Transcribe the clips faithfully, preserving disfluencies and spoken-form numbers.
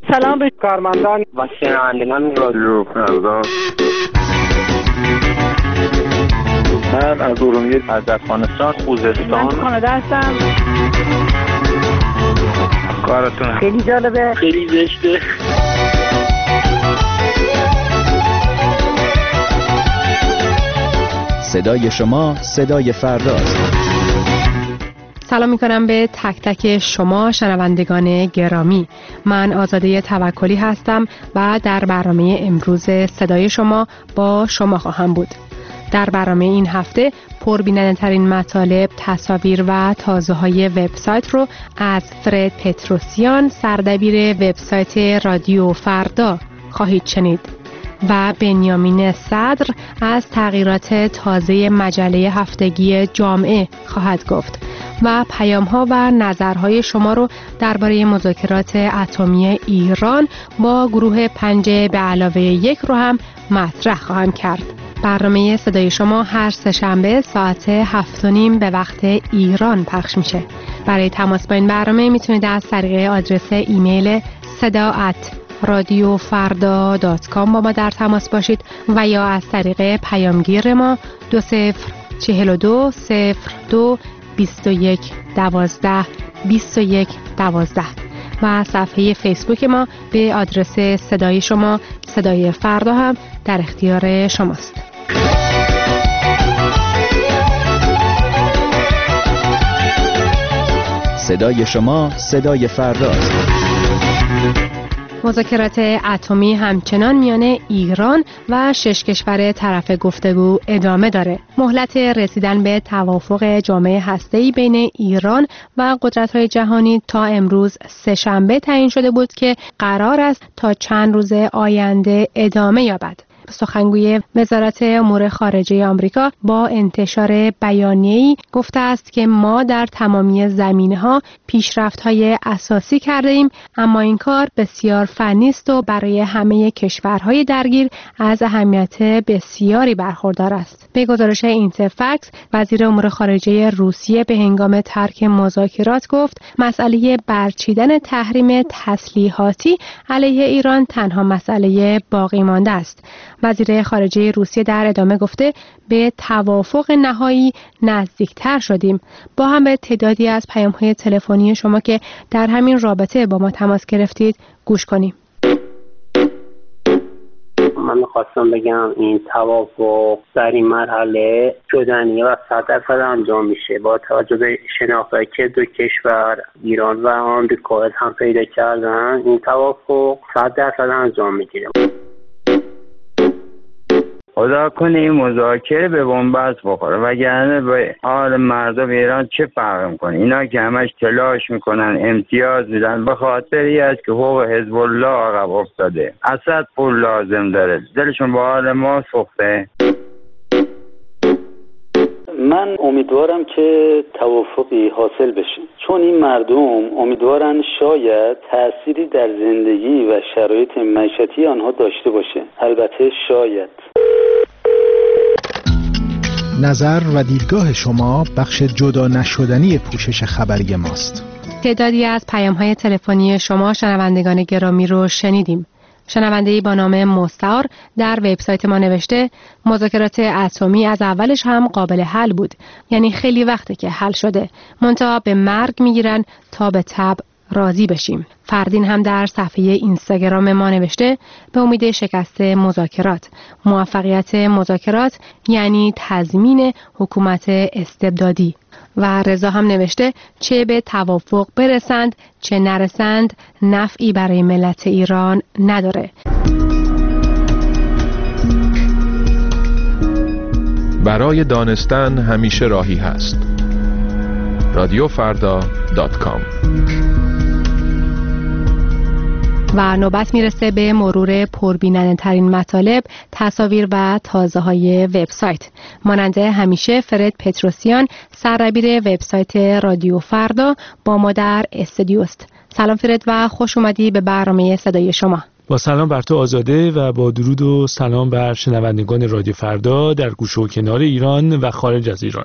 سلام به کارمندان و شنوندگان رادیو فردا. من از ارومیه، از افغانستان، خوزستان. من کانادا هستم. کارتون خیلی جالبه، خیلی زشته. صدای شما صدای فرداست. سلام میکنم به تک تک شما شنوندگان گرامی. من آزاده توکلی هستم و در برنامه امروز صدای شما با شما خواهم بود. در برنامه این هفته پربیننده‌ترین مطالب، تصاویر و تازه‌های وبسایت رو از فرد پتروسیان، سردبیر وبسایت رادیو فردا خواهید شنید و بنیامین صدر از تغییرات تازه مجله هفتگی جامعه خواهد گفت و پیام‌ها و نظرهای شما رو درباره مذاکرات اتمی ایران با گروه پنج به علاوه یک رو هم مطرح خواهم کرد. برنامه صدای شما هر سه‌شنبه ساعت هفت و نیم به وقت ایران پخش میشه. برای تماس با این برنامه میتونید از طریق آدرس ایمیل صدا ات رادیو فردا دات کام با ما در تماس باشید و یا از طریق پیامگیر ما دو صفر چهل و دو صفر دو بیست و یک دوازده بیست و یک دوازده و صفحه فیسبوک ما به آدرس صدای شما صدای فردا هم در اختیار شماست. صدای شما صدای فرداست. مذاکرات اتمی همچنان میان ایران و شش کشور طرف گفتگو ادامه داره. مهلت رسیدن به توافق جامعه هسته‌ای بین ایران و قدرت‌های جهانی تا امروز سه‌شنبه تعیین شده بود که قرار است تا چند روز آینده ادامه یابد. سخنگوی وزارت امور خارجه آمریکا با انتشار بیانیه‌ای گفته است که ما در تمامی زمینه‌ها پیشرفت‌های اساسی کرده ایم، اما این کار بسیار فنی است و برای همه کشورهای درگیر از اهمیت بسیاری برخوردار است. به گزارش اینترفکس، وزیر امور خارجه روسیه به هنگام ترک مذاکرات گفت مسئله برچیدن تحریم تسلیحاتی علیه ایران تنها مسئله باقی مانده است. وزیر خارجه روسیه در ادامه گفته به توافق نهایی نزدیکتر شدیم. با هم به تعدادی از پیام‌های تلفنی شما که در همین رابطه با ما تماس گرفتید گوش کنیم. من می‌خواستم بگم این توافق در این مرحله شدنیه و صد درصد انجام میشه با توجه به شناختی که دو کشور ایران و آمریکا هم پیدا کردن. این توافق صد درصد انجام میگیره. خدا کنه این مذاکره به بنبست بخوره وگرنه به حال مردم ایران چه فرق میکنه؟ اینا که همش تلاش میکنن امتیاز میدن به خاطری است که حقوق حزب الله عقب افتاده. اسد پول لازم داره، دلشون به حال ما سوخته. من امیدوارم که توافقی حاصل بشه، چون این مردم امیدوارن شاید تأثیری در زندگی و شرایط معیشتی آنها داشته باشه. البته شاید. نظر و دیدگاه شما بخش جدا نشدنی پوشش خبری ماست. تعدادی از پیام‌های تلفنی شما شنوندگان گرامی رو شنیدیم. شنونده‌ای با نام مستعار در وبسایت ما نوشته مذاکرات اتمی از اولش هم قابل حل بود، یعنی خیلی وقته که حل شده، منتها به مرگ میگیرن تا به تب راضی بشیم. فردین هم در صفحه اینستاگرام ما نوشته به امید شکست مذاکرات، موفقیت مذاکرات یعنی تضمین حکومت استبدادی. و رضا هم نوشته چه به توافق برسند چه نرسند نفعی برای ملت ایران نداره. برای دانستن همیشه راهی هست. رادیو فردا دات کام. و نوبت میرسه به مرور پربیننده‌ترین مطالب، تصاویر و تازه‌های وبسایت. مانند همیشه فرد پتروسیان، سردبیر وبسایت رادیو فردا با ما در استودیوست. سلام فرد و خوش اومدی به برنامه صدای شما. با سلام بر تو آزاده و با درود و سلام بر شنوندگان رادیو فردا در گوشه و کنار ایران و خارج از ایران.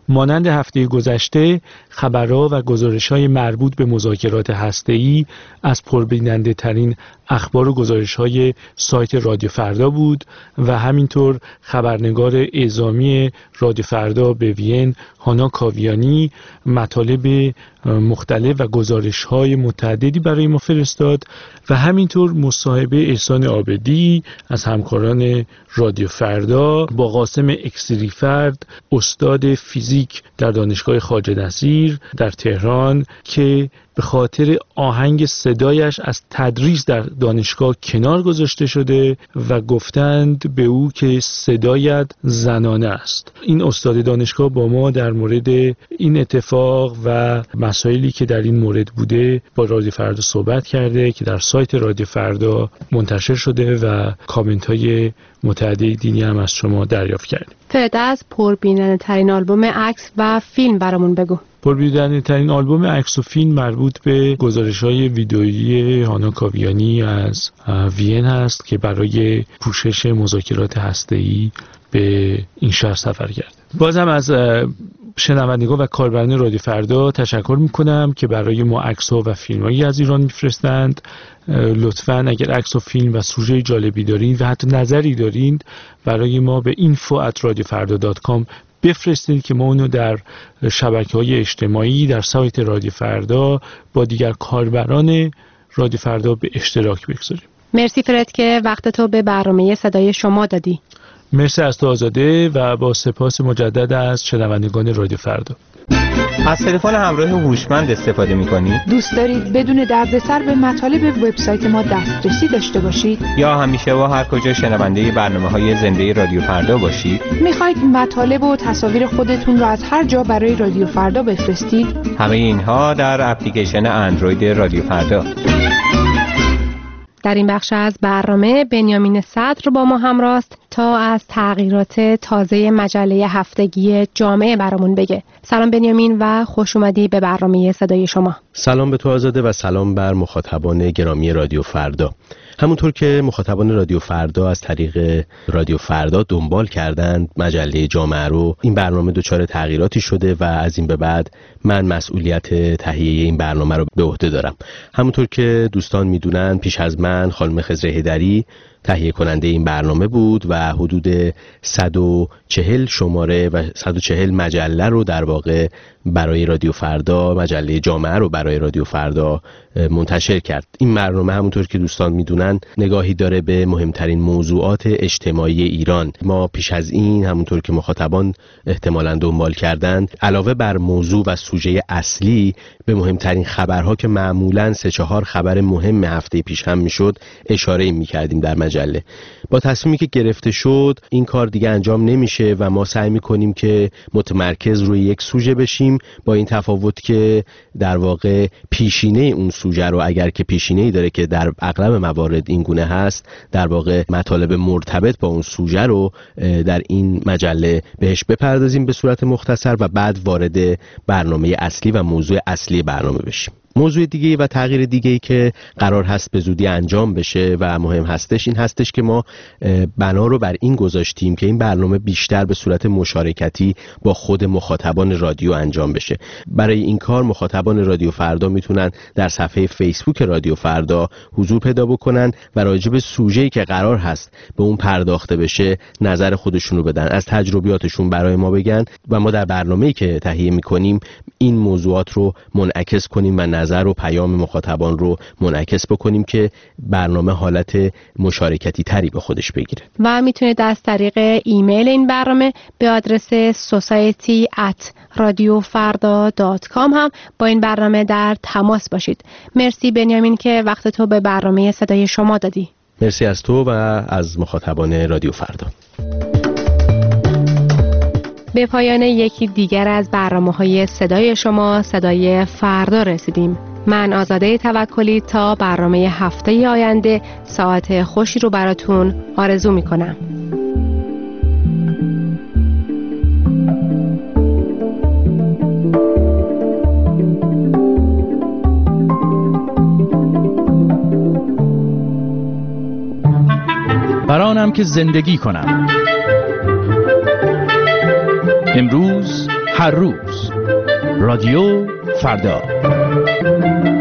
مانند هفته گذشته خبرها و گزارش‌های مربوط به مذاکرات هسته‌ای از پربیننده ترین اخبار و گزارش‌های سایت رادیو فردا بود و همینطور خبرنگار اعزامی رادیو فردا به وین هانا کاویانی مطالب مختلف و گزارش‌های متعددی برای ما فرستاد و همینطور مصاحبه احسان عابدی از همکاران رادیو فردا با قاسم اکسریفرد استاد فیزیک در دانشگاه خواجه نصیر در تهران که به خاطر آهنگ صدایش از تدریس در دانشگاه کنار گذاشته شده و گفتند به او که صدایت زنانه است. این استاد دانشگاه با ما در مورد این اتفاق و مسائلی که در این مورد بوده با رادیو فردا صحبت کرده که در سایت رادیو فردا منتشر شده و کامنت های متعددی دینی هم از شما دریافت کردیم. فرد از پربیننده ترین آلبوم عکس و فیلم برامون بگو. پربیننده ترین آلبوم عکس و فیلم مربوط به گزارش‌های ویدئویی هانا کاویانی از وین هست که برای پوشش مذاکرات هسته‌ای به این شهر سفر کرد. بازم از شنوندگان و کاربران رادیو فردا تشکر میکنم که برای ما عکس‌ها و فیلم‌هایی از ایران میفرستند. لطفاً اگر عکس و فیلم و سوژه جالبی دارید و حتی نظری دارید برای ما به اینفو ات رادیو فردا دات کام بفرستید که ما اونو در شبکه‌های اجتماعی در سایت رادیو فردا با دیگر کاربران رادیو فردا به اشتراک بگذاریم. مرسی فرد که وقت تو به برنامه صدای شما دادی. مرسی از تو آزاده و با سپاس مجدد از شنوندگان رادیو فردا. از تلفن همراه هوشمند استفاده می‌کنید؟ دوست دارید بدون دردسر به مطالب وبسایت ما دسترسی داشته باشید؟ یا همیشه و هر کجا شنونده برنامه‌های زنده رادیو فردا باشید؟ می‌خواید مطالب و تصاویر خودتون را از هر جا برای رادیو فردا بفرستید؟ همه اینها در اپلیکیشن اندروید رادیو فردا. در این بخش از برنامه بنیامین صدر با ما همراه است تا از تغییرات تازه مجله هفتگی جامعه برامون بگه. سلام بنیامین و خوش اومدی به برنامه صدای شما. سلام به تو آزاده و سلام بر مخاطبان گرامی رادیو فردا. همونطور که مخاطبان رادیو فردا از طریق رادیو فردا دنبال کردند مجله جامعه رو، این برنامه دچار تغییراتی شده و از این به بعد من مسئولیت تهیه این برنامه رو به عهده دارم. همونطور که دوستان میدونن پیش از من خانم خضر هیدری تهیه کننده این برنامه بود و حدود صد و چهل شماره و صد و چهل مجله رو در واقع برای رادیو فردا، مجله جامعه رو برای رادیو فردا منتشر کرد. این برنامه همونطور که دوستان میدونن نگاهی داره به مهمترین موضوعات اجتماعی ایران. ما پیش از این همونطور که مخاطبان احتمالاً دنبال کردند علاوه بر موضوع و سوژه اصلی به مهمترین خبرها که معمولاً سه چهار خبر مهم هفته پیش هم میشد اشاره میکردیم در مجله. با تصمیمی که گرفته شد این کار دیگه انجام نمیشه و ما سعی میکنیم که متمرکز روی یک سوژه بشیم، با این تفاوت که در واقع پیشینه اون سوژه رو اگر که پیشینه‌ای داره که در اغلب موارد این گونه هست، در واقع مطالب مرتبط با اون سوژه رو در این مجله بهش بپردازیم به صورت مختصر و بعد وارد برنامه اصلی و موضوع اصلی برنامه بشیم. موضوع دیگه و تغییر دیگه‌ای که قرار هست به زودی انجام بشه و مهم هستش این هستش که ما بنا رو بر این گذاشتیم که این برنامه بیشتر به صورت مشارکتی با خود مخاطبان رادیو انجام بشه. برای این کار مخاطبان رادیو فردا میتونن در صفحه فیسبوک رادیو فردا حضور پیدا بکنن و راجع به سوژه‌ای که قرار هست به اون پرداخته بشه نظر خودشون رو بدن، از تجربیاتشون برای ما بگن و ما در برنامه‌ای که تهیه می‌کنیم این موضوعات رو منعکس کنیم و نظر و پیام مخاطبان رو منعکس بکنیم که برنامه حالت مشارکتی تری به خودش بگیره. و میتونید از طریق ایمیل این برنامه به آدرس society at radiofarda dot com هم با این برنامه در تماس باشید. مرسی بنیامین که وقت تو به برنامه صدای شما دادی. مرسی از تو و از مخاطبان رادیو فردا. به پایان یکی دیگر از برنامه‌های صدای شما، صدای فردا رسیدیم. من آزاده توکلی تا برنامه هفته آینده ساعت خوشی رو براتون آرزو می‌کنم. برانم که زندگی کنم. امروز هر روز. رادیو فردا.